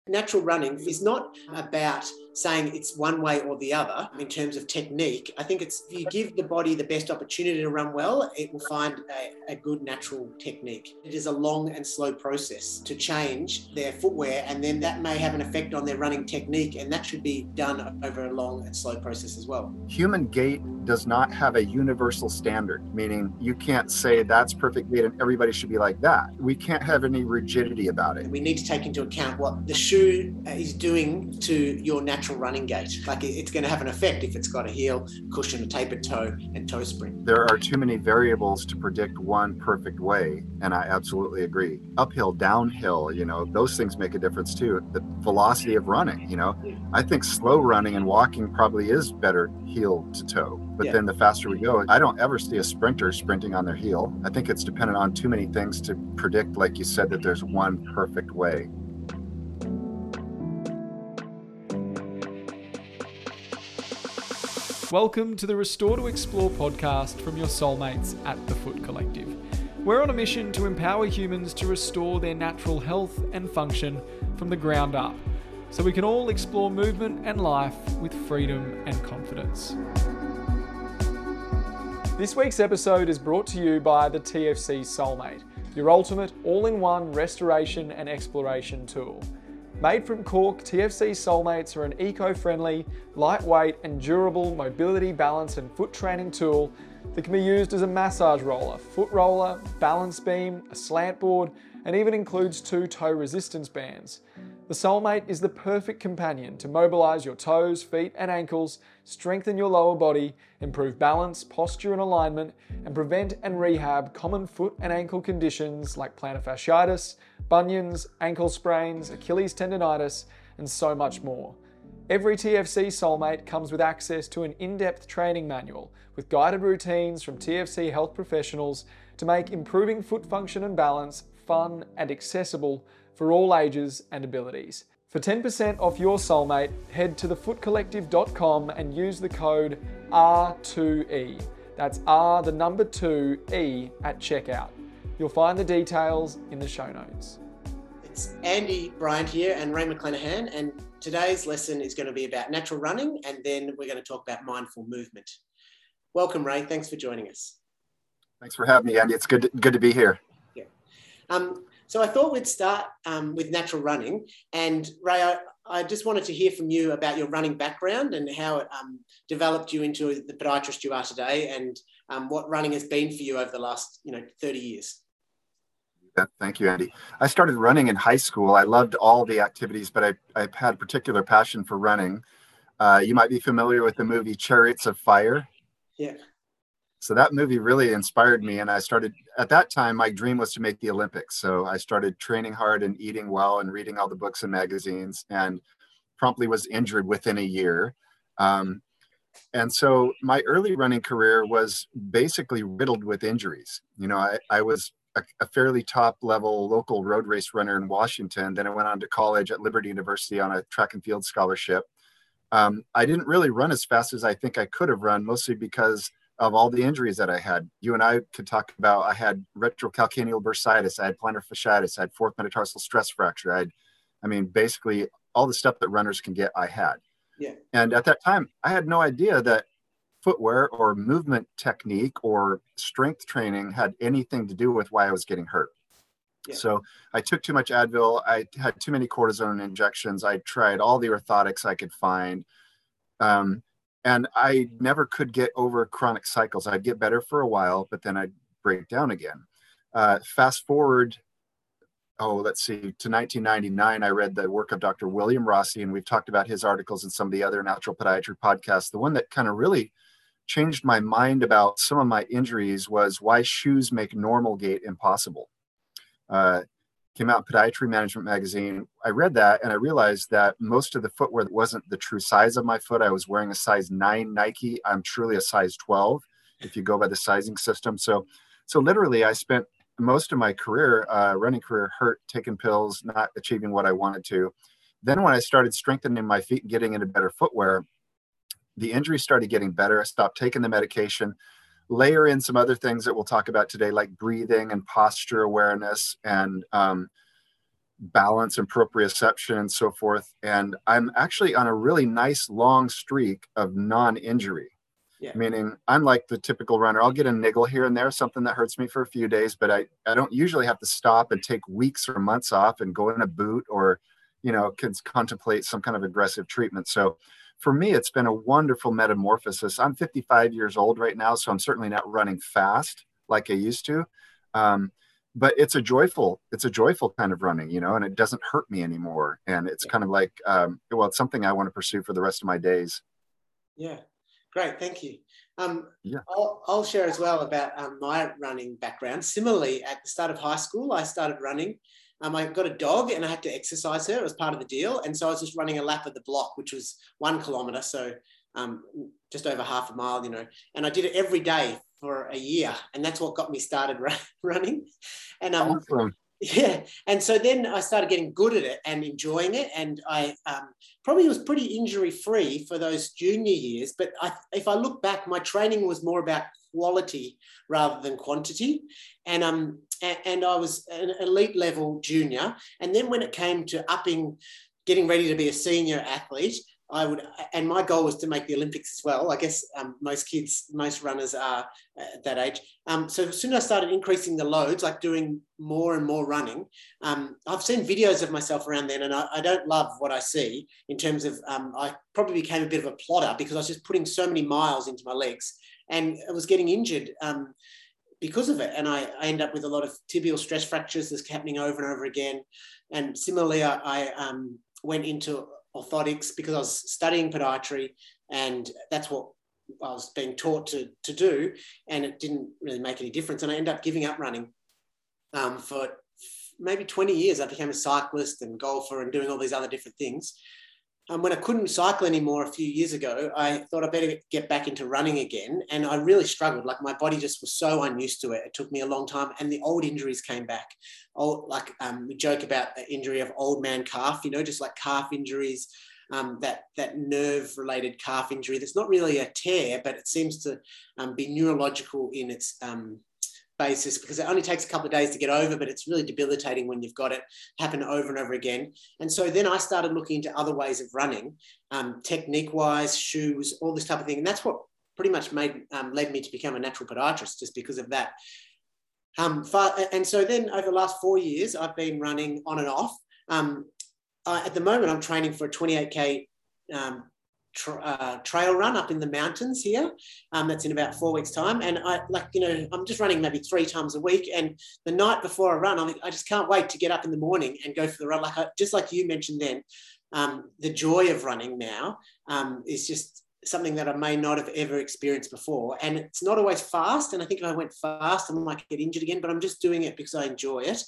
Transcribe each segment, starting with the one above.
Natural running is not about saying it's one way or the other in terms of technique. I think it's, if you give the body the best opportunity to run well, it will find a good natural technique. It is a long and slow process to change their footwear, and then that may have an effect on their running technique, and that should be done over a long and slow process as well. Human gait does not have a universal standard, meaning you can't say that's perfect gait and everybody should be like that. We can't have any rigidity about it. We need to take into account what the shoe is doing to your natural running gait. Like, it's going to have an effect if it's got a heel, cushion, a tapered toe, and toe spring. There are too many variables to predict one perfect way, and I absolutely agree. Uphill, downhill, those things make a difference too. The velocity of running, I think slow running and walking probably is better heel to toe. But then the faster we go, I don't ever see a sprinter sprinting on their heel. I think it's dependent on too many things to predict, like you said, that there's one perfect way. Welcome to the Restore to Explore podcast from your soulmates at The Foot Collective. We're on a mission to empower humans to restore their natural health and function from the ground up, so we can all explore movement and life with freedom and confidence. This week's episode is brought to you by the TFC Soulmate, your ultimate all-in-one restoration and exploration tool. Made from cork, TFC Soulmates are an eco-friendly, lightweight and durable mobility, balance and foot training tool that can be used as a massage roller, foot roller, balance beam, a slant board, and even includes 2 toe resistance bands. The Soulmate is the perfect companion to mobilize your toes, feet and ankles, strengthen your lower body, improve balance, posture and alignment, and prevent and rehab common foot and ankle conditions like plantar fasciitis, bunions, ankle sprains, Achilles tendonitis, and so much more. Every TFC Soulmate comes with access to an in-depth training manual with guided routines from TFC health professionals to make improving foot function and balance fun and accessible for all ages and abilities. For 10% off your Soulmate, head to thefootcollective.com and use the code R2E. That's R, the number 2, E at checkout. You'll find the details in the show notes. It's Andy Bryant here and Ray McClanahan, and today's lesson is going to be about natural running, and then we're going to talk about mindful movement. Welcome, Ray. Thanks for joining us. Thanks for having me, Andy. It's good to be here. Yeah. So I thought we'd start with natural running, and Ray, I just wanted to hear from you about your running background and how it developed you into the podiatrist you are today, and what running has been for you over the last 30 years. Thank you, Andy. I started running in high school. I loved all the activities, but I had a particular passion for running. You might be familiar with the movie Chariots of Fire. Yeah. So that movie really inspired me. And I started, at that time, my dream was to make the Olympics. So I started training hard and eating well and reading all the books and magazines, and promptly was injured within a year. And so my early running career was basically riddled with injuries. I was a fairly top level local road race runner in Washington. Then I went on to college at Liberty University on a track and field scholarship. I didn't really run as fast as I think I could have run, mostly because of all the injuries that I had. You and I could talk about, I had retrocalcaneal bursitis, I had plantar fasciitis, I had fourth metatarsal stress fracture. Basically all the stuff that runners can get, I had. Yeah. And at that time, I had no idea that footwear or movement technique or strength training had anything to do with why I was getting hurt. Yeah. So I took too much Advil. I had too many cortisone injections. I tried all the orthotics I could find. And I never could get over chronic cycles. I'd get better for a while, but then I'd break down again. Fast forward, to 1999, I read the work of Dr. William Rossi, and we've talked about his articles and some of the other natural podiatry podcasts. The one that kind of really changed my mind about some of my injuries was Why Shoes Make Normal Gait Impossible. Came out in Podiatry Management Magazine. I read that and I realized that most of the footwear wasn't the true size of my foot. I was wearing a size 9 Nike. I'm truly a size 12 if you go by the sizing system. So literally I spent most of my career, running career, hurt, taking pills, not achieving what I wanted to. Then when I started strengthening my feet and getting into better footwear, the injuries started getting better. I stopped taking the medication. Layer in some other things that we'll talk about today, like breathing and posture awareness. And balance and proprioception and so forth. And I'm actually on a really nice long streak of non-injury. Yeah. Meaning I'm like the typical runner. I'll get a niggle here and there, something that hurts me for a few days, but I don't usually have to stop and take weeks or months off and go in a boot or, can contemplate some kind of aggressive treatment. So for me, it's been a wonderful metamorphosis. I'm 55 years old right now, so I'm certainly not running fast like I used to. But it's a joyful kind of running, and it doesn't hurt me anymore. And it's kind of like, it's something I want to pursue for the rest of my days. Yeah. Great, thank you. Yeah. I'll share as well about my running background. Similarly, at the start of high school, I started running. I got a dog and I had to exercise her. It was part of the deal. And so I was just running a lap of the block, which was 1 kilometre, so just over half a mile, And I did it every day for a year. And that's what got me started running. And awesome. Yeah. And so then I started getting good at it and enjoying it. And I probably was pretty injury free for those junior years. But if I look back, my training was more about quality rather than quantity. And I was an elite level junior. And then when it came to getting ready to be a senior athlete, and my goal was to make the Olympics as well. I guess most runners are at that age. So as soon as I started increasing the loads, like doing more and more running, I've seen videos of myself around then, and I don't love what I see in terms of, I probably became a bit of a plotter because I was just putting so many miles into my legs, and I was getting injured because of it. And I end up with a lot of tibial stress fractures that's happening over and over again. And similarly, I went into orthotics because I was studying podiatry, and that's what I was being taught to do, and it didn't really make any difference. And I ended up giving up running for maybe 20 years. I became a cyclist and golfer and doing all these other different things. When I couldn't cycle anymore a few years ago, I thought I better get back into running again. And I really struggled. Like, my body just was so unused to it. It took me a long time. And the old injuries came back. We joke about the injury of old man calf, just like calf injuries, that nerve-related calf injury that's not really a tear, but it seems to be neurological in its basis, because it only takes a couple of days to get over, but it's really debilitating when you've got it happen over and over again. And so then I started looking into other ways of running, technique-wise, shoes, all this type of thing. And that's what pretty much led me to become a natural podiatrist, just because of that. And so then over the last 4 years, I've been running on and off. At the moment, I'm training for a 28K trail run up in the mountains here. That's in about 4 weeks' time. And I'm just running maybe 3 times a week. And the night before I run, I just can't wait to get up in the morning and go for the run. Just like you mentioned then, the joy of running now is just something that I may not have ever experienced before. And it's not always fast. And I think if I went fast, I might get injured again, but I'm just doing it because I enjoy it.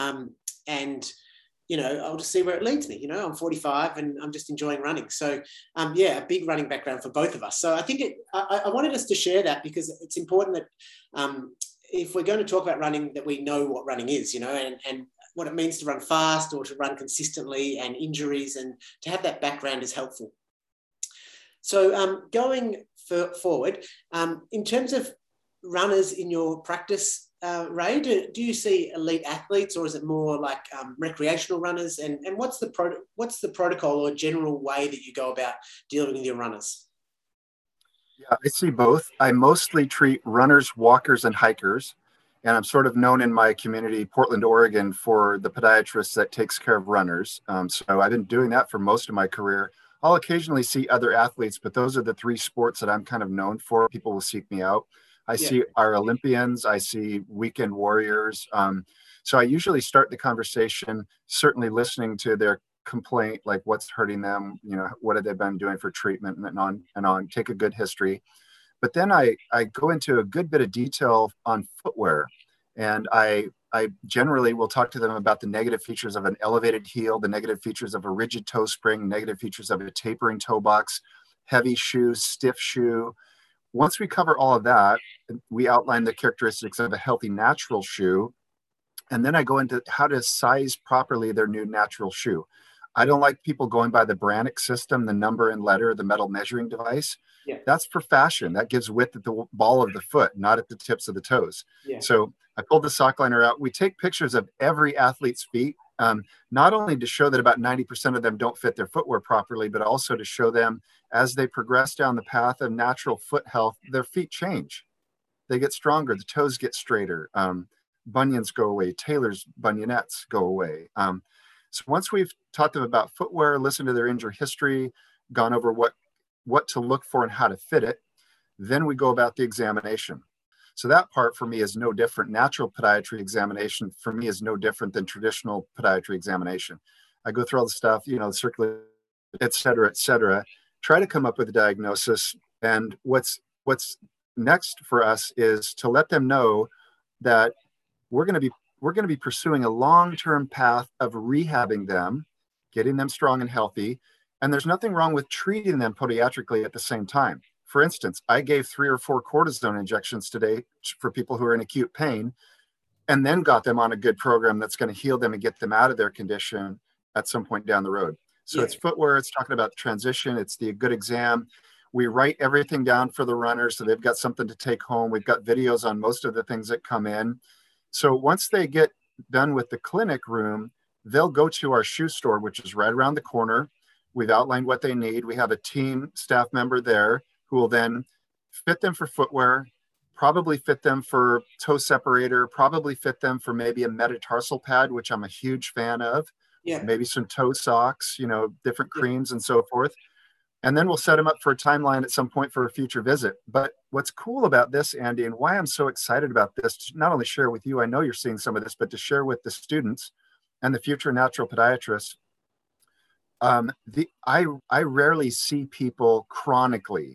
I'll just see where it leads me. I'm 45 and I'm just enjoying running. So, a big running background for both of us. So I think I wanted us to share that, because it's important that if we're going to talk about running, that we know what running is, and what it means to run fast or to run consistently, and injuries, and to have that background is helpful. So going forward, in terms of runners in your practice, Ray, do you see elite athletes, or is it more like recreational runners? And what's the protocol or general way that you go about dealing with your runners? Yeah, I see both. I mostly treat runners, walkers, and hikers. And I'm sort of known in my community, Portland, Oregon, for the podiatrist that takes care of runners. So I've been doing that for most of my career. I'll occasionally see other athletes, but those are the 3 sports that I'm kind of known for. People will seek me out. I see our Olympians, I see weekend warriors. So I usually start the conversation, certainly listening to their complaint, like what's hurting them, what have they been doing for treatment, and on, take a good history. But then I go into a good bit of detail on footwear. And I generally will talk to them about the negative features of an elevated heel, the negative features of a rigid toe spring, negative features of a tapering toe box, heavy shoe, stiff shoe. Once we cover all of that, we outline the characteristics of a healthy natural shoe. And then I go into how to size properly their new natural shoe. I don't like people going by the Brannock system, the number and letter, the metal measuring device. Yeah. That's for fashion. That gives width at the ball of the foot, not at the tips of the toes. Yeah. So I pulled the sock liner out. We take pictures of every athlete's feet Not only to show that about 90% of them don't fit their footwear properly, but also to show them as they progress down the path of natural foot health, their feet change. They get stronger, the toes get straighter, bunions go away, Taylor's bunionettes go away. So once we've taught them about footwear, listened to their injury history, gone over what to look for and how to fit it, then we go about the examination. So that part for me is no different. Natural podiatry examination for me is no different than traditional podiatry examination. I go through all the stuff, circulate, et cetera, try to come up with a diagnosis. And what's next for us is to let them know that we're going to be pursuing a long-term path of rehabbing them, getting them strong and healthy. And there's nothing wrong with treating them podiatrically at the same time. For instance, I gave 3 or 4 cortisone injections today for people who are in acute pain, and then got them on a good program that's going to heal them and get them out of their condition at some point down the road. So It's footwear, it's talking about the transition, it's the good exam. We write everything down for the runners so they've got something to take home. We've got videos on most of the things that come in. So once they get done with the clinic room, they'll go to our shoe store, which is right around the corner. We've outlined what they need. We have a team staff member there who will then fit them for footwear, probably fit them for toe separator, probably fit them for maybe a metatarsal pad, which I'm a huge fan of. Maybe some toe socks, different creams and so forth. And then we'll set them up for a timeline at some point for a future visit. But what's cool about this, Andy, and why I'm so excited about this, to not only share with you, I know you're seeing some of this, but to share with the students and the future natural podiatrists, I rarely see people chronically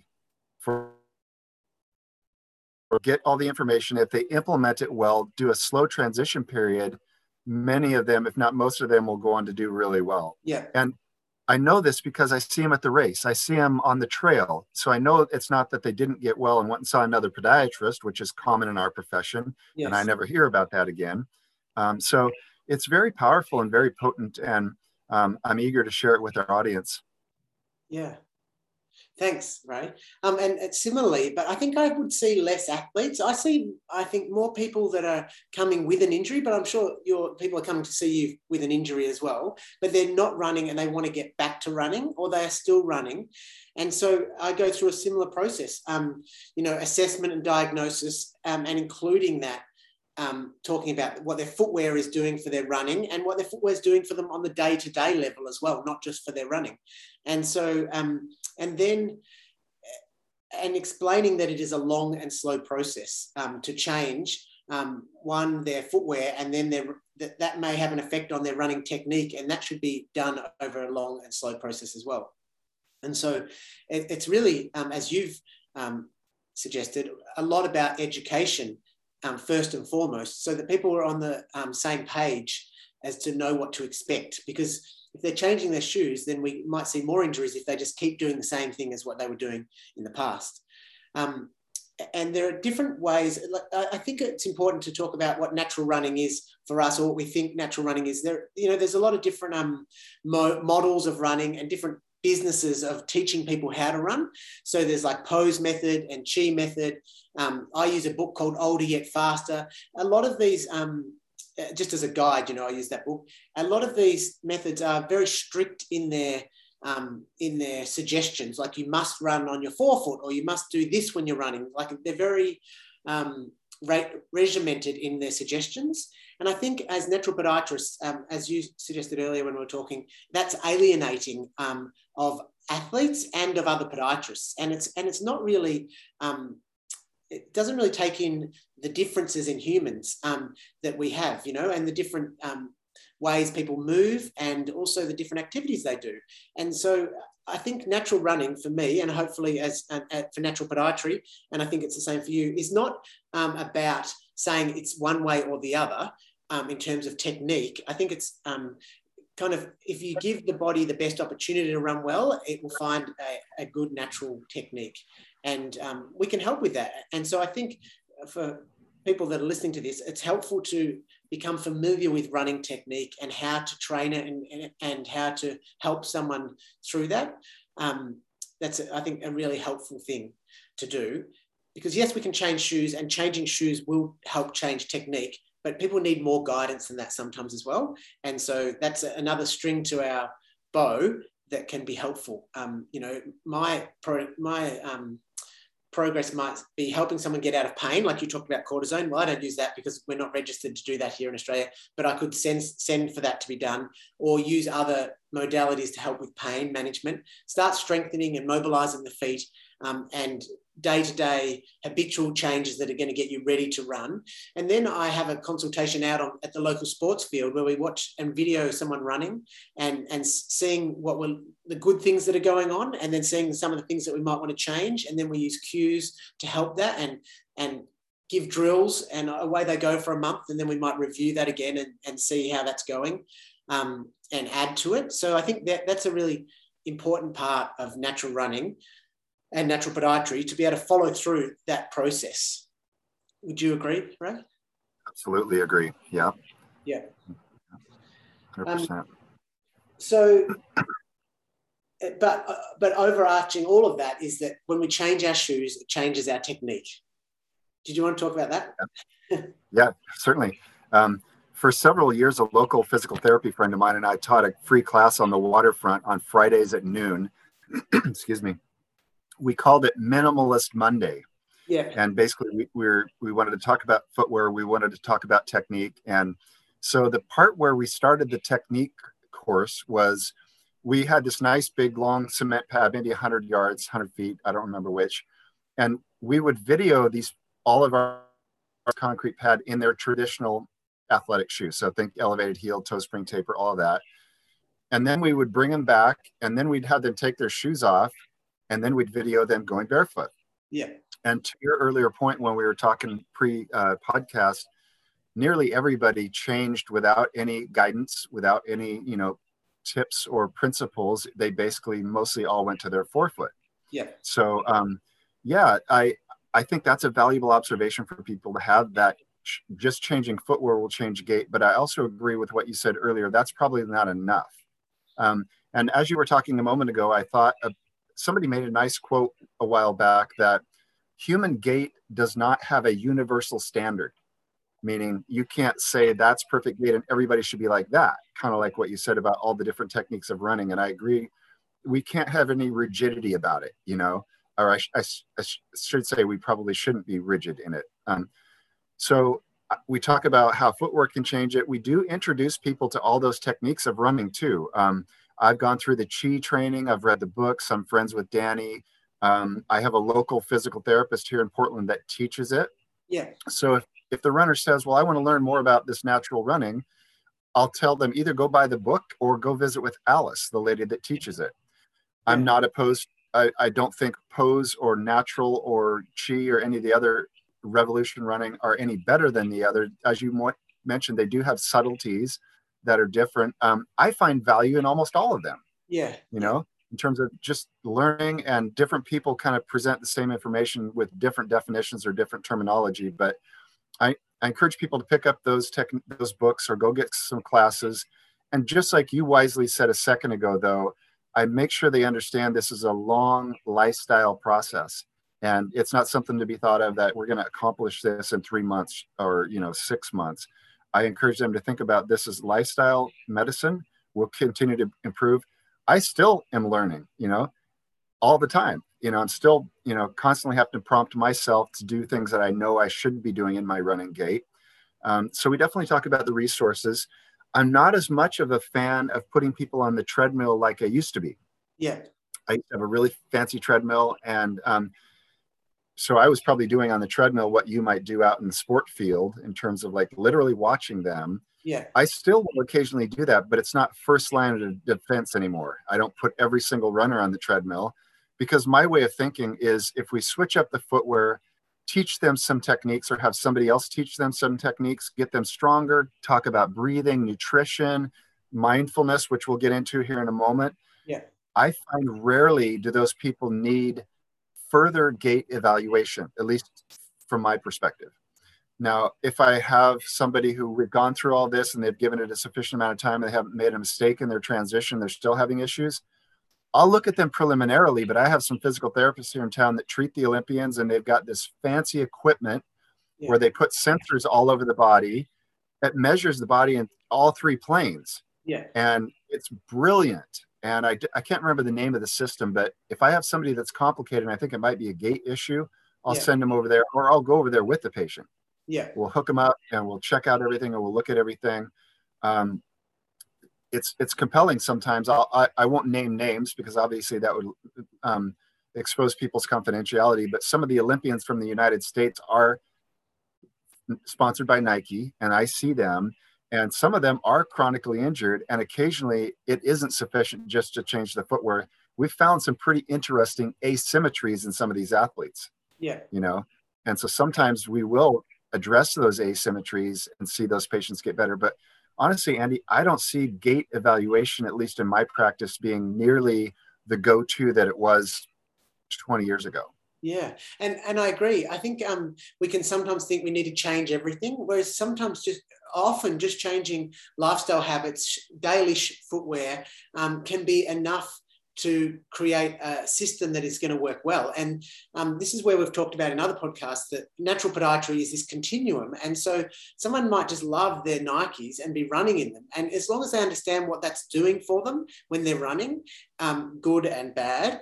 get all the information. If they implement it well, do a slow transition period, many of them, if not most of them, will go on to do really well. And I know this because I see them at the race. I see them on the trail. So I know it's not that they didn't get well and went and saw another podiatrist, which is common in our profession. And I never hear about that again. So it's very powerful and very potent. And I'm eager to share it with our audience. Thanks, Ray. And similarly, but I think I would see less athletes. I think more people that are coming with an injury, but I'm sure your people are coming to see you with an injury as well, but they're not running and they want to get back to running, or they are still running. And so I go through a similar process, assessment and diagnosis, and including that, talking about what their footwear is doing for their running and what their footwear is doing for them on the day-to-day level as well, not just for their running. And so, and explaining that it is a long and slow process to change, their footwear, and then that may have an effect on their running technique, and that should be done over a long and slow process as well. And so it's really, as you've suggested, a lot about education, first and foremost, so that people are on the same page as to know what to expect. Because if they're changing their shoes, then we might see more injuries if they just keep doing the same thing as what they were doing in the past. And there are different ways. I think it's important to talk about what natural running is for us, or what we think natural running is. There's a lot of different models of running and different businesses of teaching people how to run. So there's like Pose method and Chi method. I use a book called Older Yet Faster. A lot of these, just as a guide, I use that book. A lot of these methods are very strict in their suggestions. Like, you must run on your forefoot, or you must do this when you're running. Like, they're very regimented in their suggestions. And I think as natural podiatrists, as you suggested earlier when we were talking, that's alienating of athletes and of other podiatrists. And it's not really, it doesn't really take in the differences in humans that we have, and the different ways people move, and also the different activities they do. And so I think natural running for me, and hopefully for natural podiatry, and I think it's the same for you, is not about saying it's one way or the other in terms of technique. I think it's kind of, if you give the body the best opportunity to run well, it will find a good natural technique. And we can help with that. And so I think for people that are listening to this, it's helpful to become familiar with running technique and how to train it, and how to help someone through that. That's, I think, a really helpful thing to do, because yes, we can change shoes, and changing shoes will help change technique, but people need more guidance than that sometimes as well. And so that's another string to our bow that can be helpful. My progress might be helping someone get out of pain, like you talked about cortisone. Well, I don't use that because we're not registered to do that here in Australia, but I could send for that to be done, or use other modalities to help with pain management. Start strengthening and mobilizing the feet, and day-to-day habitual changes that are going to get you ready to run. And then I have a consultation out at the local sports field where we watch and video someone running and seeing what were the good things that are going on, and then seeing some of the things that we might want to change. And then we use cues to help that and give drills, and away they go for a month. And then we might review that again and see how that's going, and add to it. So I think that's a really important part of natural running and natural podiatry, to be able to follow through that process. Would you agree, Ray? Absolutely agree. Yeah. Yeah. 100%. But overarching all of that is that when we change our shoes, it changes our technique. Did you want to talk about that? Yeah, certainly. For several years, a local physical therapy friend of mine and I taught a free class on the waterfront on Fridays at noon. Excuse me. We called it Minimalist Monday. Yeah. And basically we wanted to talk about footwear. We wanted to talk about technique. And so the part where we started the technique course was, we had this nice big long cement pad, maybe 100 yards, 100 feet, I don't remember which. And we would video all of our concrete pad in their traditional athletic shoes. So think elevated heel, toe spring taper, all of that. And then we would bring them back, and then we'd have them take their shoes off, and then we'd video them going barefoot. Yeah. And to your earlier point, when we were talking pre-podcast, nearly everybody changed without any guidance, without any, tips or principles. They basically mostly all went to their forefoot. Yeah. So, I think that's a valuable observation for people to have, that just changing footwear will change gait. But I also agree with what you said earlier. That's probably not enough. And as you were talking a moment ago, I thought somebody made a nice quote a while back that human gait does not have a universal standard, meaning you can't say that's perfect gait and everybody should be like that. Kind of like what you said about all the different techniques of running. And I agree, we can't have any rigidity about it, or I should say we probably shouldn't be rigid in it. So we talk about how footwork can change it. We do introduce people to all those techniques of running too. I've gone through the Chi training. I've read the books. I'm friends with Danny. I have a local physical therapist here in Portland that teaches it. Yeah. So if the runner says, well, I want to learn more about this natural running, I'll tell them either go buy the book or go visit with Alice, the lady that teaches it. Yeah. I'm not opposed. I don't think Pose or Natural or Chi or any of the other Revolution running are any better than the other. As you mentioned, they do have subtleties that are different. I find value in almost all of them. Yeah. In terms of just learning, and different people kind of present the same information with different definitions or different terminology. But I encourage people to pick up those books or go get some classes. And just like you wisely said a second ago, though, I make sure they understand this is a long lifestyle process. And it's not something to be thought of that we're going to accomplish this in 3 months or 6 months. I encourage them to think about this as lifestyle medicine. We'll continue to improve. I still am learning, all the time. I'm still, constantly have to prompt myself to do things that I know I should be doing in my running gait. So we definitely talk about the resources. I'm not as much of a fan of putting people on the treadmill like I used to be. Yeah. I used to have a really fancy treadmill, and so I was probably doing on the treadmill what you might do out in the sport field in terms of like literally watching them. Yeah. I still will occasionally do that, but it's not first line of defense anymore. I don't put every single runner on the treadmill, because my way of thinking is if we switch up the footwear, teach them some techniques or have somebody else teach them some techniques, get them stronger, talk about breathing, nutrition, mindfulness, which we'll get into here in a moment. Yeah. I find rarely do those people need further gait evaluation, at least from my perspective. Now, if I have somebody who we've gone through all this and they've given it a sufficient amount of time, and they haven't made a mistake in their transition, they're still having issues, I'll look at them preliminarily. But I have some physical therapists here in town that treat the Olympians, and they've got this fancy equipment where they put sensors all over the body. it measures the body in all three planes. Yeah. And it's brilliant. And I can't remember the name of the system, but if I have somebody that's complicated, and I think it might be a gait issue, I'll send them over there, or I'll go over there with the patient. Yeah. We'll hook them up and we'll check out everything, and we'll look at everything. It's compelling sometimes. I won't name names because obviously that would expose people's confidentiality, but some of the Olympians from the United States are sponsored by Nike, and I see them, and some of them are chronically injured, and occasionally it isn't sufficient just to change the footwear. We've found some pretty interesting asymmetries in some of these athletes. Yeah. You know, and so sometimes we will address those asymmetries and see those patients get better. But honestly, Andy, I don't see gait evaluation, at least in my practice, being nearly the go-to that it was 20 years ago. Yeah, and I agree. I think we can sometimes think we need to change everything, whereas sometimes often just changing lifestyle habits, daily footwear can be enough to create a system that is going to work well. And this is where we've talked about in other podcasts that natural podiatry is this continuum. And so someone might just love their Nikes and be running in them. And as long as they understand what that's doing for them when they're running, good and bad,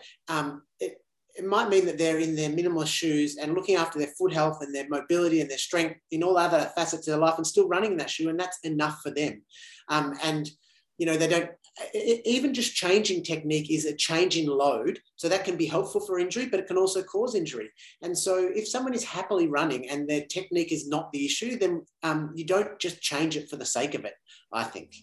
it might mean that they're in their minimalist shoes and looking after their foot health and their mobility and their strength in all other facets of their life and still running in that shoe. And that's enough for them. And, you know, they don't, even just changing technique is a change in load. So that can be helpful for injury, but it can also cause injury. And so if someone is happily running and their technique is not the issue, then you don't just change it for the sake of it, I think.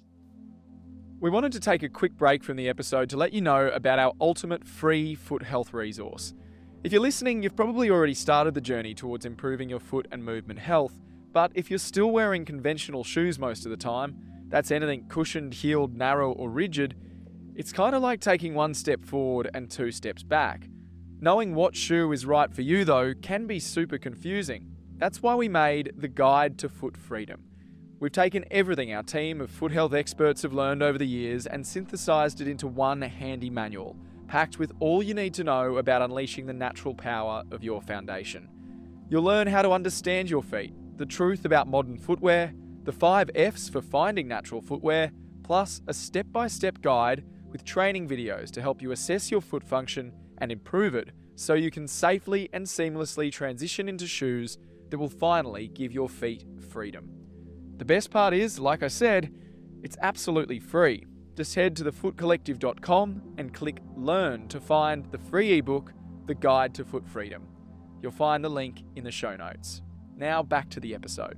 We wanted to take a quick break from the episode to let you know about our ultimate free foot health resource. If you're listening, you've probably already started the journey towards improving your foot and movement health, but if you're still wearing conventional shoes most of the time, that's anything cushioned, heeled, narrow or rigid, it's kind of like taking one step forward and two steps back. Knowing what shoe is right for you though can be super confusing. That's why we made the Guide to Foot Freedom. We've taken everything our team of foot health experts have learned over the years and synthesized it into one handy manual, packed with all you need to know about unleashing the natural power of your foundation. You'll learn how to understand your feet, the truth about modern footwear, the 5 F's for finding natural footwear, plus a step-by-step guide with training videos to help you assess your foot function and improve it so you can safely and seamlessly transition into shoes that will finally give your feet freedom. The best part is, like I said, it's absolutely free. Just head to thefootcollective.com and click Learn to find the free ebook, The Guide to Foot Freedom. You'll find the link in the show notes. Now back to the episode.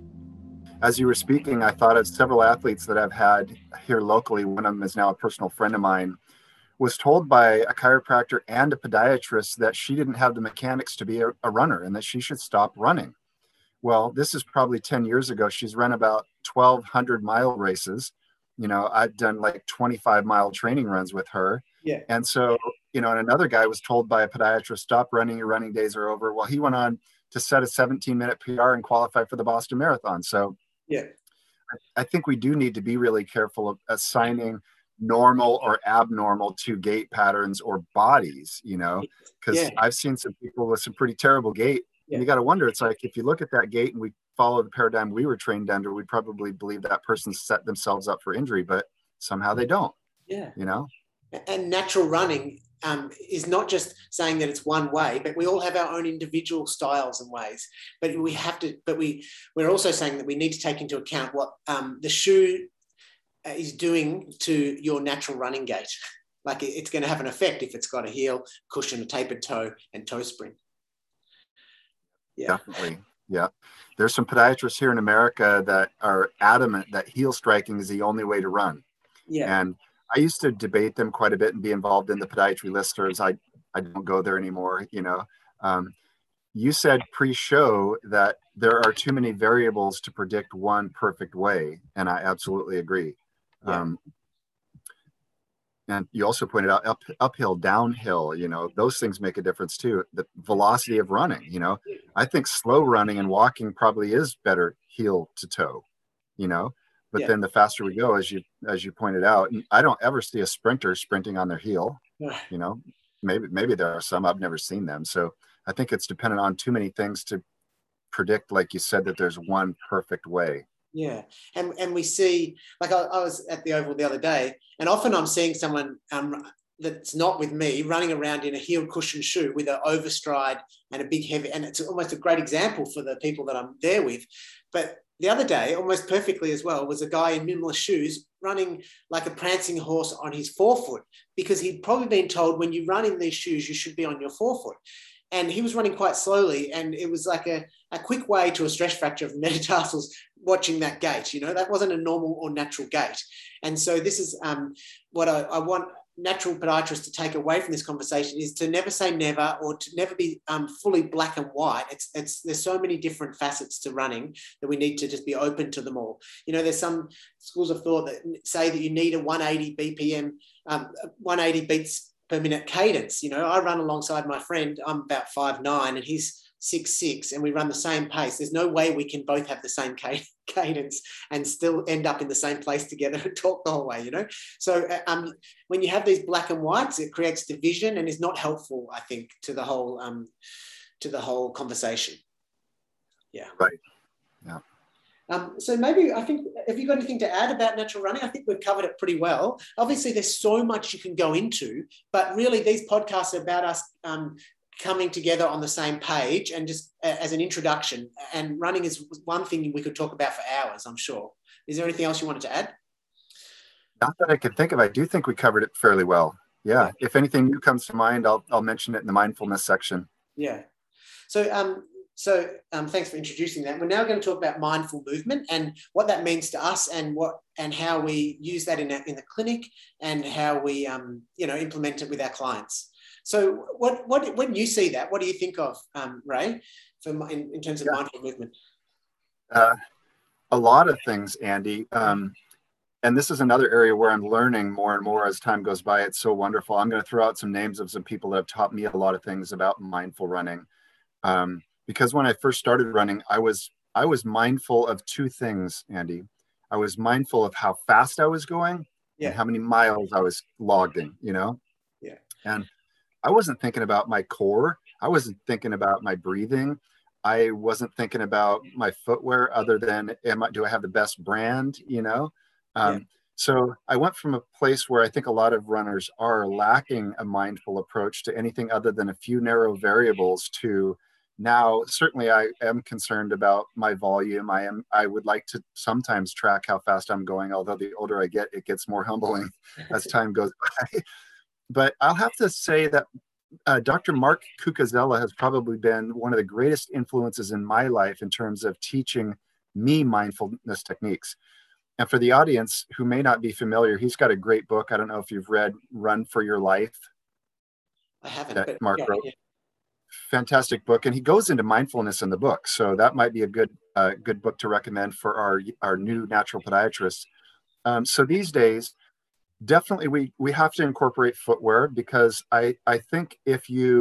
As you were speaking, I thought of several athletes that I've had here locally. One of them is now a personal friend of mine, was told by a chiropractor and a podiatrist that she didn't have the mechanics to be a runner and that she should stop running. Well, this is probably 10 years ago. She's run about 1,200 mile races. You know, I've done like 25-mile training runs with her. Yeah. And so, you know, and another guy was told by a podiatrist, stop running, your running days are over. Well, he went on to set a 17-minute PR and qualify for the Boston Marathon. So yeah, I think we do need to be really careful of assigning normal or abnormal to gait patterns or bodies, you know, because I've seen some people with some pretty terrible gait. And you got to wonder, it's like, if you look at that gait and we follow the paradigm we were trained under, we'd probably believe that person set themselves up for injury, but somehow they don't. Yeah. You know? And natural running is not just saying that it's one way, but we all have our own individual styles and ways. But we're also saying that we need to take into account what the shoe is doing to your natural running gait. Like it's going to have an effect if it's got a heel, cushion, a tapered toe, and toe spring. Yeah. Definitely. Yeah. There's some podiatrists here in America that are adamant that heel striking is the only way to run. Yeah. And I used to debate them quite a bit and be involved in the podiatry listers. I don't go there anymore. You know, you said pre-show that there are too many variables to predict one perfect way. And I absolutely agree. Yeah. And you also pointed out uphill, downhill, you know, those things make a difference too. The velocity of running, you know, I think slow running and walking probably is better heel to toe, you know, but then the faster we go, as you pointed out, I don't ever see a sprinter sprinting on their heel, you know, maybe there are some, I've never seen them. So I think it's dependent on too many things to predict, like you said, that there's one perfect way. Yeah, and we see, like I was at the Oval the other day, and often I'm seeing someone that's not with me running around in a heel cushion shoe with an overstride and a big heavy, and it's almost a great example for the people that I'm there with. But the other day, almost perfectly as well, was a guy in minimalist shoes running like a prancing horse on his forefoot, because he'd probably been told when you run in these shoes, you should be on your forefoot. And he was running quite slowly, and it was like a quick way to a stress fracture of metatarsals watching that gait. You know, that wasn't a normal or natural gait. And so this is what I want natural podiatrists to take away from this conversation, is to never say never, or to never be fully black and white. There's so many different facets to running that we need to just be open to them all. You know, there's some schools of thought that say that you need a 180 BPM, 180 beats per minute cadence. You know, I run alongside my friend. I'm about 5'9" and he's 6'6", and we run the same pace. There's no way we can both have the same cadence and still end up in the same place together and talk the whole way, you know? So when you have these black and whites, it creates division and is not helpful, I think, to the whole conversation. Yeah. Right. Yeah. So maybe, I think, have you got anything to add about natural running? I think we've covered it pretty well. Obviously, there's so much you can go into, but really these podcasts are about us coming together on the same page, and just as an introduction. And running is one thing we could talk about for hours, I'm sure. Is there anything else you wanted to add? Not that I can think of. I do think we covered it fairly well. Yeah. If anything new comes to mind, I'll mention it in the mindfulness section. Yeah. So thanks for introducing that. We're now going to talk about mindful movement and what that means to us, and how we use that in the clinic, and how we implement it with our clients. So when you see that, what do you think of, Ray, in terms of mindful movement? A lot of things, Andy. And this is another area where I'm learning more and more as time goes by. It's so wonderful. I'm going to throw out some names of some people that have taught me a lot of things about mindful running. Because when I first started running, I was mindful of two things, Andy. I was mindful of how fast I was going and how many miles I was logged in, you know? Yeah. And I wasn't thinking about my core. I wasn't thinking about my breathing. I wasn't thinking about my footwear other than, do I have the best brand, you know? So I went from a place where I think a lot of runners are lacking a mindful approach to anything other than a few narrow variables, to now certainly I am concerned about my volume. I would like to sometimes track how fast I'm going, although the older I get, it gets more humbling as time goes by. But I'll have to say that Dr. Mark Cucuzzella has probably been one of the greatest influences in my life in terms of teaching me mindfulness techniques. And for the audience who may not be familiar, he's got a great book. I don't know if you've read Run for Your Life. I haven't. That Mark wrote. Yeah. Fantastic book. And he goes into mindfulness in the book. So that might be a good book to recommend for our new natural podiatrists. So these days, definitely we have to incorporate footwear, because I think or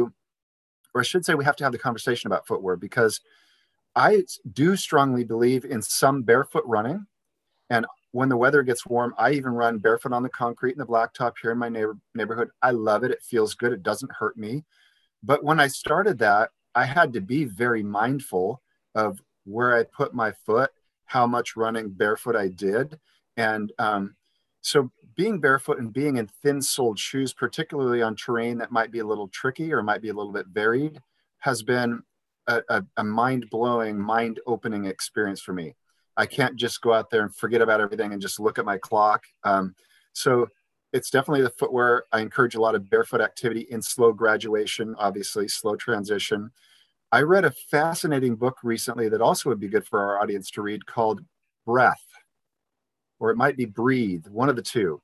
I should say we have to have the conversation about footwear, because I do strongly believe in some barefoot running. And when the weather gets warm, I even run barefoot on the concrete in the blacktop here in my neighborhood. I love it. It feels good. It doesn't hurt me. But when I started that, I had to be very mindful of where I put my foot, how much running barefoot I did. And so being barefoot and being in thin-soled shoes, particularly on terrain that might be a little tricky or might be a little bit varied, has been a mind-blowing, mind-opening experience for me. I can't just go out there and forget about everything and just look at my clock. So it's definitely the footwear. I encourage a lot of barefoot activity in slow graduation, obviously, slow transition. I read a fascinating book recently that also would be good for our audience to read, called Breath, or it might be Breathe, one of the two.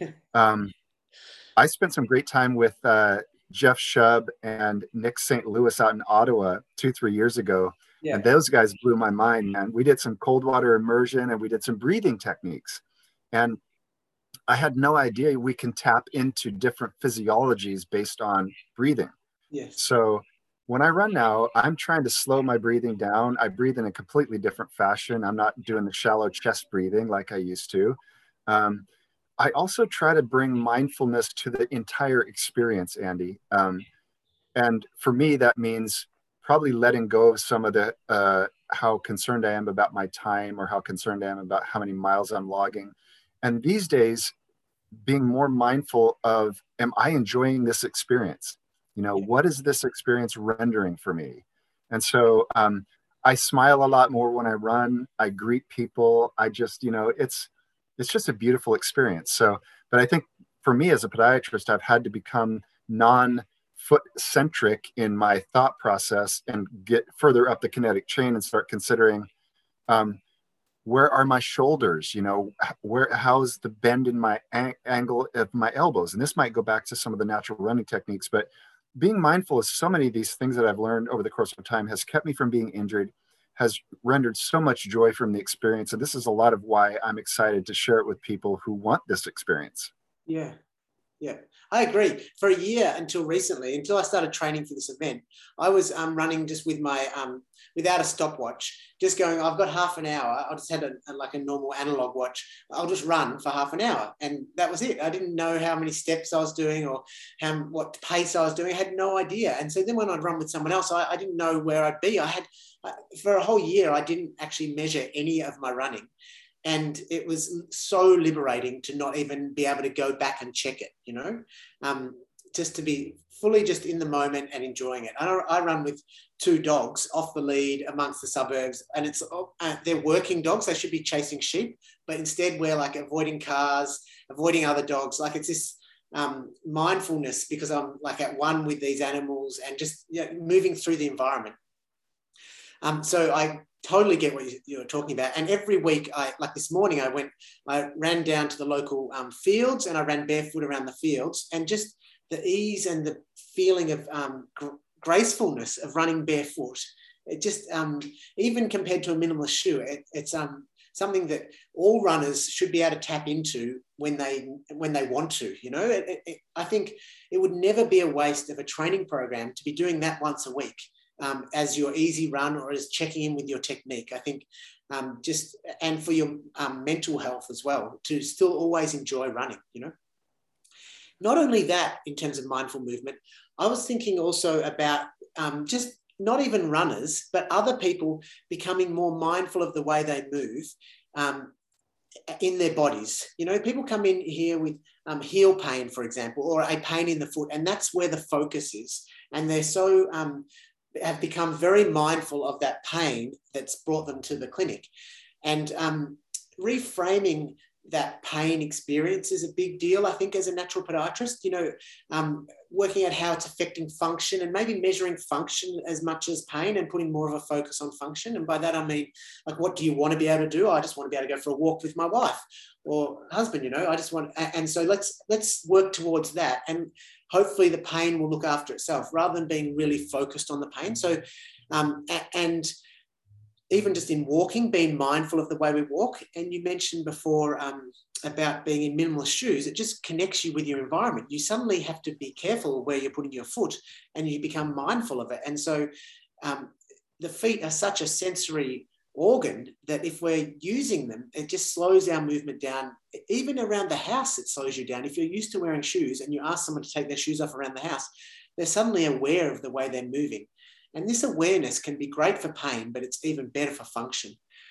I spent some great time with Jeff Shub and Nick St. Louis out in Ottawa 2-3 years ago. Yeah. And those guys blew my mind, man. We did some cold water immersion and we did some breathing techniques. And I had no idea we can tap into different physiologies based on breathing. Yes. So when I run now, I'm trying to slow my breathing down. I breathe in a completely different fashion. I'm not doing the shallow chest breathing like I used to. I also try to bring mindfulness to the entire experience, Andy. And for me, that means probably letting go of some of the how concerned I am about my time, or how concerned I am about how many miles I'm logging. And these days, being more mindful of, am I enjoying this experience? You know, what is this experience rendering for me? And so I smile a lot more when I run. I greet people. I just, you know, it's just a beautiful experience. So, but I think for me as a podiatrist, I've had to become non-foot centric in my thought process and get further up the kinetic chain and start considering, where are my shoulders? You know, how's the bend in my angle of my elbows? And this might go back to some of the natural running techniques, but being mindful of so many of these things that I've learned over the course of time has kept me from being injured, has rendered so much joy from the experience. And this is a lot of why I'm excited to share it with people who want this experience. Yeah. Yeah, I agree. For a year until recently, until I started training for this event, I was running just with my without a stopwatch, just going, I've got half an hour. I just had like a normal analog watch. I'll just run for half an hour, and that was it. I didn't know how many steps I was doing or what pace I was doing. I had no idea. And so then when I'd run with someone else, I didn't know where I'd be. For a whole year, I didn't actually measure any of my running. And it was so liberating to not even be able to go back and check it, you know, just to be fully just in the moment and enjoying it. I run with 2 dogs off the lead amongst the suburbs, and they're working dogs. They should be chasing sheep, but instead we're like avoiding cars, avoiding other dogs. Like it's this mindfulness, because I'm like at one with these animals and just, you know, moving through the environment. So I totally get what you're talking about. And every week, like this morning, I ran down to the local fields, and I ran barefoot around the fields, and just the ease and the feeling of gracefulness of running barefoot. It just, even compared to a minimalist shoe, it's something that all runners should be able to tap into when they want to, you know. I think it would never be a waste of a training program to be doing that once a week. As your easy run, or as checking in with your technique. I think and for your mental health as well, to still always enjoy running, you know. Not only that, in terms of mindful movement, I was thinking also about just not even runners, but other people becoming more mindful of the way they move in their bodies. You know, people come in here with heel pain, for example, or a pain in the foot, and that's where the focus is. And they're so have become very mindful of that pain that's brought them to the clinic. And reframing that pain experience is a big deal, I think, as a natural podiatrist, you know, working out how it's affecting function, and maybe measuring function as much as pain, and putting more of a focus on function. And by that, I mean, like, what do you want to be able to do? I just want to be able to go for a walk with my wife or husband, you know, I just want, and so let's work towards that. And hopefully the pain will look after itself, rather than being really focused on the pain. So, and even just in walking, being mindful of the way we walk. And you mentioned before about being in minimalist shoes, it just connects you with your environment. You suddenly have to be careful where you're putting your foot, and you become mindful of it. And so the feet are such a sensory organ that if we're using them, it just slows our movement down. Even around the house, it slows you down. If you're used to wearing shoes and you ask someone to take their shoes off around the house, they're suddenly aware of the way they're moving. And this awareness can be great for pain, but it's even better for function.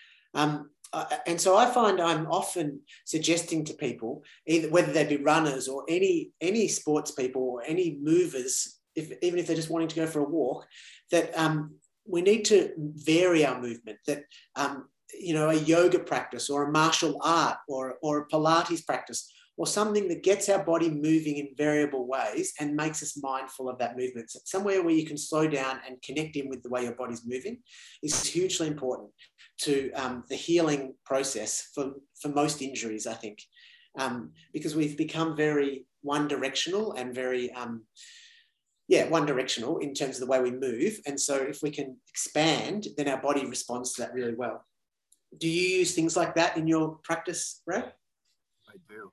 And so I find I'm often suggesting to people, either whether they be runners or any sports people or any movers, even if they're just wanting to go for a walk, that we need to vary our movement, that, you know, a yoga practice or a martial art or a Pilates practice, or something that gets our body moving in variable ways and makes us mindful of that movement. So somewhere where you can slow down and connect in with the way your body's moving is hugely important to the healing process for most injuries, I think, because we've become very one-directional and very... one-directional in terms of the way we move. And so if we can expand, then our body responds to that really well. Do you use things like that in your practice, Ray? I do.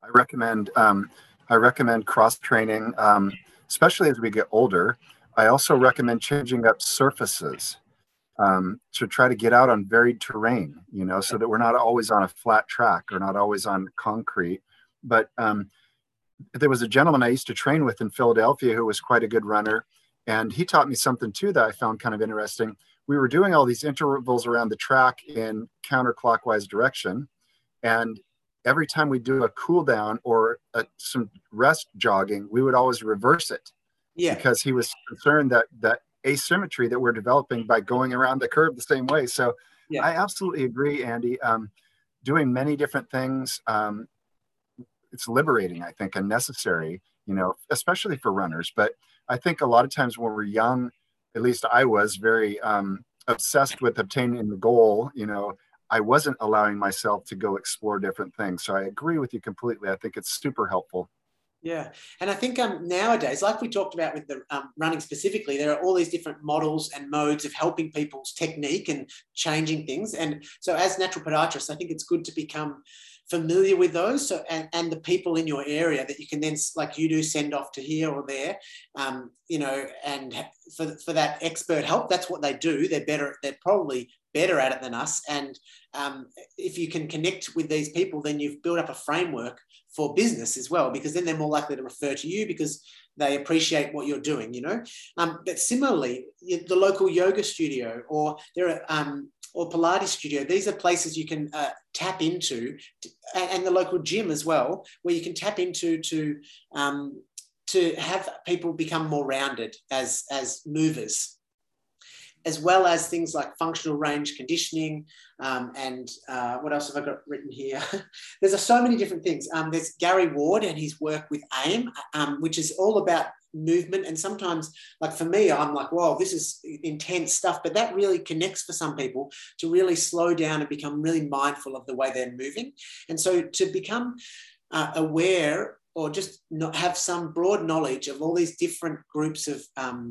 I recommend cross training, especially as we get older. I also recommend changing up surfaces to try to get out on varied terrain, you know, so that we're not always on a flat track or not always on concrete. But there was a gentleman I used to train with in Philadelphia who was quite a good runner. And he taught me something too that I found kind of interesting. We were doing all these intervals around the track in counterclockwise direction. And every time we do a cool down or some rest jogging, we would always reverse it. Yeah. Because he was concerned that asymmetry that we're developing by going around the curve the same way. So yeah. I absolutely agree, Andy. Doing many different things, it's liberating, I think, and necessary, especially for runners. But I think a lot of times when we're young, at least I was very obsessed with obtaining the goal, I wasn't allowing myself to go explore different things. So I agree with you completely. I think it's super helpful. Yeah. And I think nowadays, like we talked about with the running specifically, there are all these different models and modes of helping people's technique and changing things. And so as natural podiatrists, I think it's good to become familiar with those, so and the people in your area that you can then, like you do, send off to here or there, and for that expert help. That's what they do. They're probably better at it than us. And if you can connect with these people, then you've built up a framework for business as well, because then they're more likely to refer to you because they appreciate what you're doing, But similarly, the local yoga studio or or Pilates studio, these are places you can tap into, and the local gym as well, where you can tap into to have people become more rounded as movers, as well as things like functional range conditioning, and what else have I got written here? There's so many different things. There's Gary Ward and his work with AIM, which is all about movement. And sometimes, like for me, I'm like, whoa, this is intense stuff. But that really connects for some people to really slow down and become really mindful of the way they're moving. And so to become aware, or just not have some broad knowledge of all these different groups of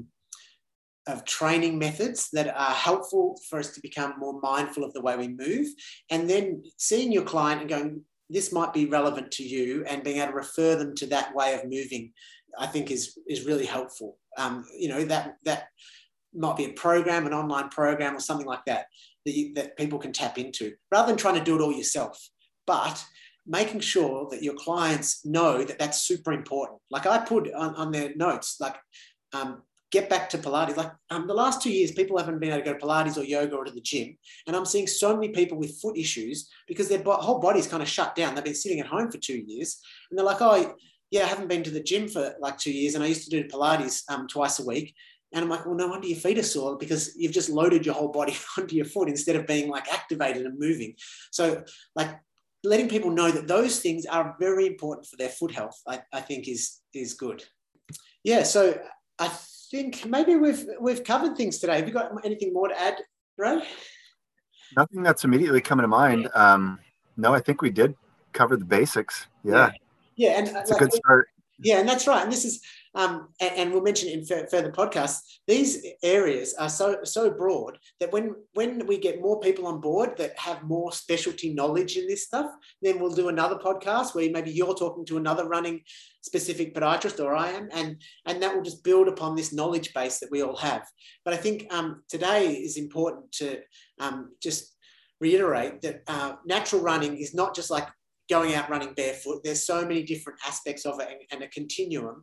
training methods that are helpful for us to become more mindful of the way we move, and then seeing your client and going, this might be relevant to you, and being able to refer them to that way of moving, I think is really helpful. That might be a program, an online program or something like that, that people can tap into, rather than trying to do it all yourself. But making sure that your clients know that that's super important. Like I put on their notes, like, get back to Pilates. Like the last 2 years, people haven't been able to go to Pilates or yoga or to the gym. And I'm seeing so many people with foot issues because their whole body's kind of shut down. They've been sitting at home for 2 years. And they're like, oh, yeah, I haven't been to the gym for like 2 years. And I used to do Pilates twice a week. And I'm like, well, no wonder your feet are sore, because you've just loaded your whole body onto your foot instead of being like activated and moving. So like letting people know that those things are very important for their foot health, I think is good. Yeah, so I think maybe we've covered things today. Have you got anything more to add, Ray? Nothing that's immediately coming to mind. No, I think we did cover the basics. Yeah, and it's a good start. Yeah, and that's right. And this is, and we'll mention it in further podcasts. These areas are so broad that when we get more people on board that have more specialty knowledge in this stuff, then we'll do another podcast where maybe you're talking to another running specific podiatrist, or I am, and that will just build upon this knowledge base that we all have. But I think today is important to just reiterate that natural running is not just like going out running barefoot. There's so many different aspects of it, and a continuum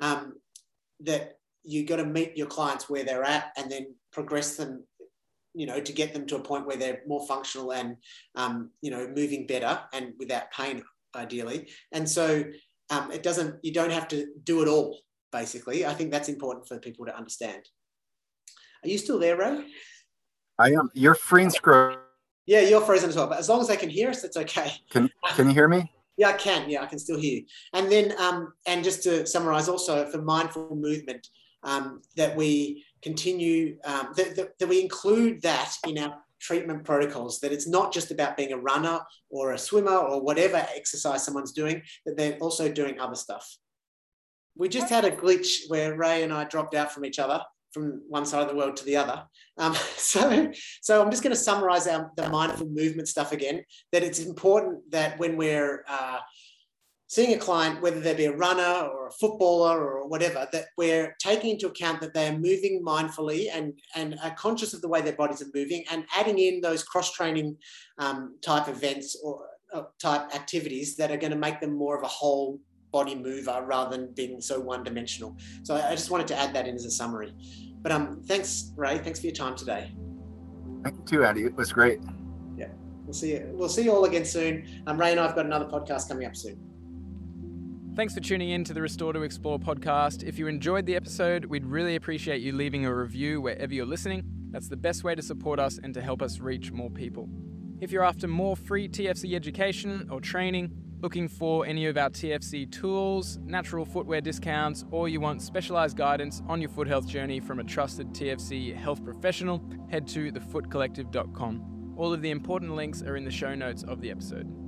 that you got to meet your clients where they're at, and then progress them, to get them to a point where they're more functional and, moving better and without pain, ideally. And so you don't have to do it all, basically. I think that's important for people to understand. Are you still there, Ray? I am. You're freezing scroll. Yeah, you're frozen as well. But as long as they can hear us, that's okay. Can you hear me? Yeah, I can. Yeah, I can still hear you. And then, and just to summarize also for mindful movement, that we continue, that we include that in our treatment protocols, that it's not just about being a runner or a swimmer or whatever exercise someone's doing, that they're also doing other stuff. We just had a glitch where Ray and I dropped out from each other, from one side of the world to the other. So I'm just going to summarize the mindful movement stuff again, that it's important that when we're seeing a client, whether they be a runner or a footballer or whatever, that we're taking into account that they are moving mindfully and are conscious of the way their bodies are moving, and adding in those cross-training type events or type activities that are going to make them more of a whole body mover rather than being so one-dimensional. So I just wanted to add that in as a summary. But thanks, Ray. Thanks for your time today. Thank you too, Andy. It was great. Yeah, we'll see you all again soon. Ray and I've got another podcast coming up soon. Thanks for tuning in to the Restore to Explore podcast. If you enjoyed the episode, we'd really appreciate you leaving a review wherever you're listening. That's the best way to support us and to help us reach more people. If you're after more free TFC education or training, looking for any of our TFC tools, natural footwear discounts, or you want specialized guidance on your foot health journey from a trusted TFC health professional, head to thefootcollective.com. All of the important links are in the show notes of the episode.